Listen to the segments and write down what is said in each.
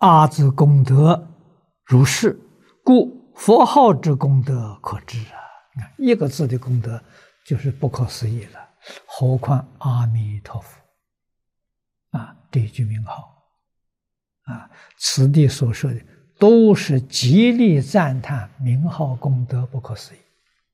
阿字功德如是，故佛号之功德可知啊！一个字的功德就是不可思议了，何况阿弥陀佛啊！这一句名号啊，此地所说的都是极力赞叹名号功德不可思议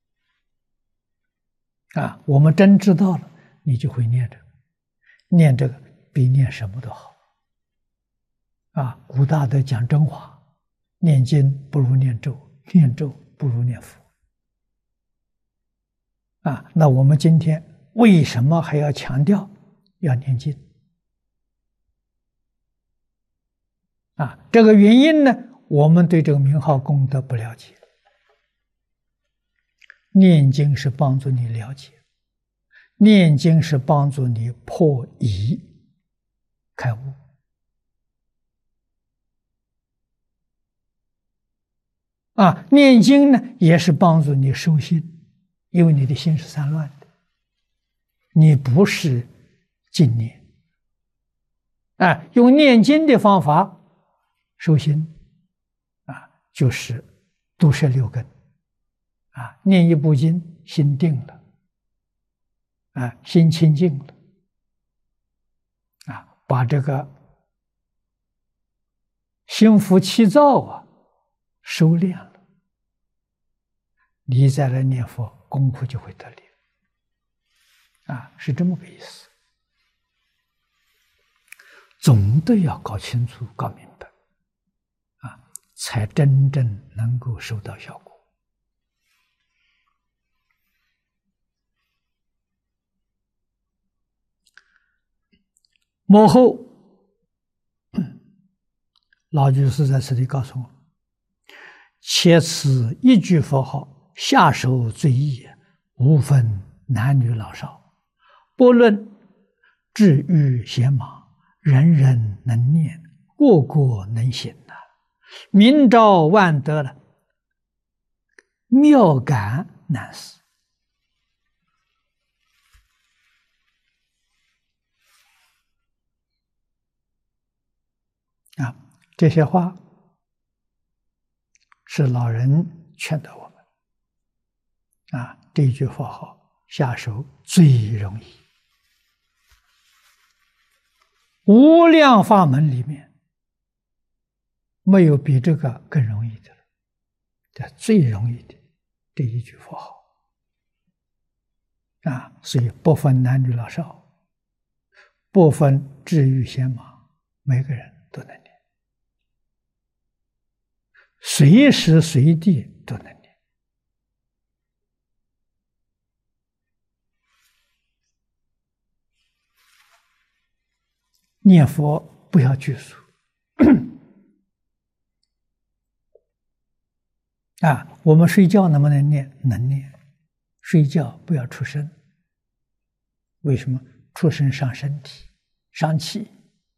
啊！我们真知道了，你就会念这个，念这个比念什么都好啊！古大德讲真话，念经不如念咒，念咒不如念佛啊！那我们今天为什么还要强调要念经啊？这个原因呢，我们对这个名号功德不了解。念经是帮助你了解，念经是帮助你破疑开悟啊！念经呢也是帮助你收心，因为你的心是散乱的，你不是静念啊！用念经的方法收心啊，就是毒摄六根啊！念一部经，心定了啊，心清净了啊，把这个心浮气躁啊收敛了，你再来念佛，功夫就会得力啊，是这么个意思。总得要搞清楚、搞明白啊，才真正能够收到效果。幕后老居士在此里告诉我，且此一句佛号，下手最易，无分男女老少，不论智愚贤马，人人能念，个个能行啊！明照万德了，妙感难思啊！这些话是老人劝导我们啊，这一句佛号下手最容易，无量法门里面没有比这个更容易的了，这最容易的这一句佛号啊，所以不分男女老少，不分智愚贤马，每个人都能念，随时随地都能念。念佛不要拘束啊！我们睡觉能不能念？能念。睡觉不要出声。为什么？出声伤身体，伤气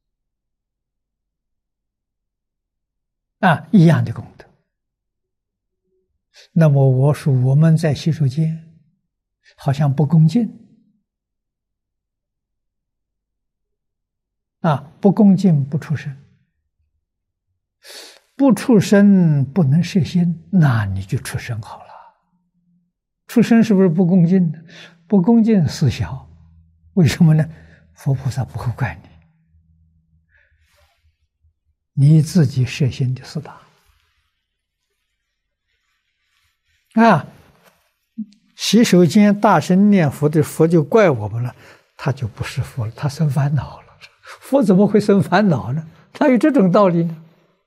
啊！一样的功德。那么我说我们在洗手间好像不恭敬啊，不恭敬不出声，不出声不能摄心，那你就出声好了。出声是不是不恭敬的？不恭敬事小，为什么呢？佛菩萨不会怪你，你自己摄心的事大啊！洗手间大声念佛的佛就怪我们了，他就不是佛了，他生烦恼了。佛怎么会生烦恼呢？哪有这种道理呢？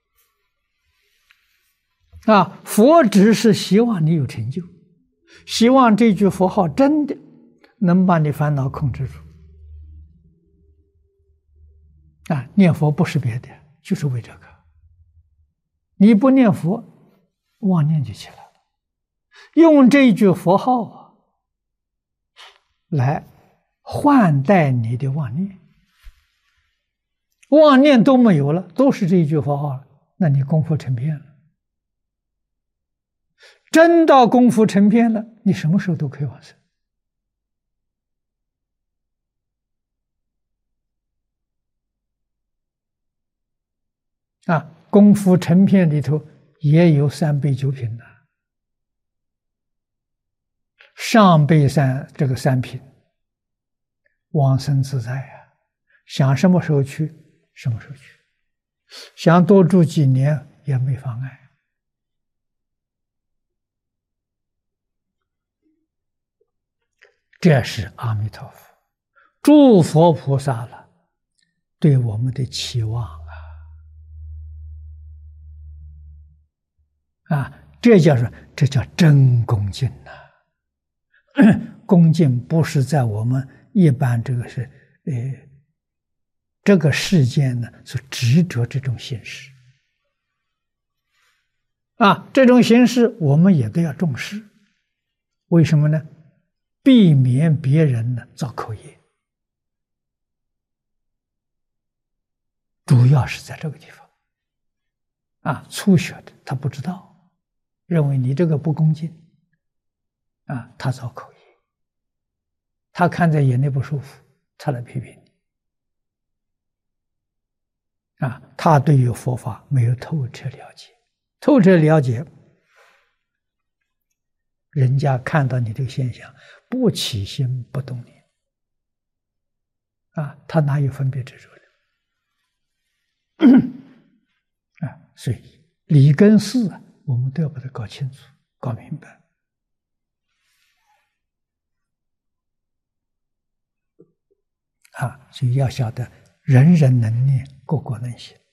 啊，佛只是希望你有成就，希望这句佛号真的能把你烦恼控制住。啊，念佛不是别的，就是为这个。你不念佛，妄念就起来了。用这句佛号啊，来换代你的妄念。妄念都没有了，都是这一句佛号了，那你功夫成片了。真到功夫成片了，你什么时候都可以往生啊！ 功夫成片里头也有三杯九品的，上辈这个三品，往生自在啊，想什么时候去什么时候去，想多住几年也没妨碍。这是阿弥陀佛诸佛菩萨了对我们的期望这叫真恭敬呐。恭敬不是在我们一般这个世间呢所执着这种形式这种形式我们也都要重视。为什么呢？避免别人呢造口业，主要是在这个地方初学的他不知道，认为你这个不恭敬他造口业，他看在眼里不舒服，他来批评你他对于佛法没有透彻了解。透彻了解，人家看到你这个现象不起心不动念他哪有分别执着的所以理跟事我们都要把它搞清楚搞明白所以要晓得人人能念，个个能行。